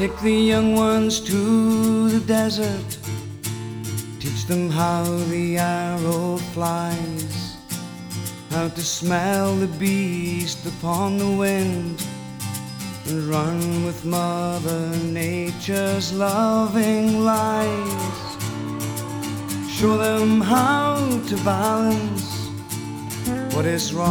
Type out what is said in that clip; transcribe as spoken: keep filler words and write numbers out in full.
Take the young ones to the desert, teach them how the arrow flies, how to smell the beast upon the wind, and run with Mother Nature's loving lies. Show them how to balance what is wrong